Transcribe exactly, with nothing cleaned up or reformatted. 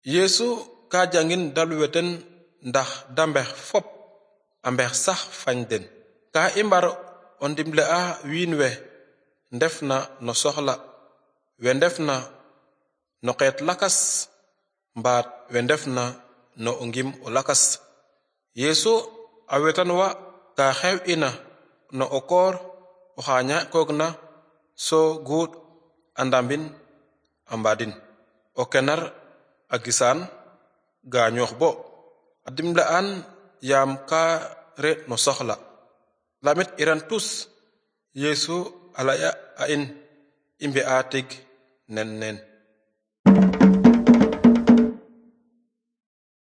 yesu ka jangin dalu weten ndax dambex fop ambex sax fañ den ka i mbar o ndimle a wiin we ndef na no soxla we ndef na no xeet lakas mbaat we ndef na no o ngim o lakas. yesu a wetan wa ka xew ina no o koor o xaña koog na so guud a ndambin a mbadin o kenar a gisaan gaañoox bo a dimle an yaam ka re no soxla lamit iran tus. yesu a laya a in i mbi'a tig nen neen.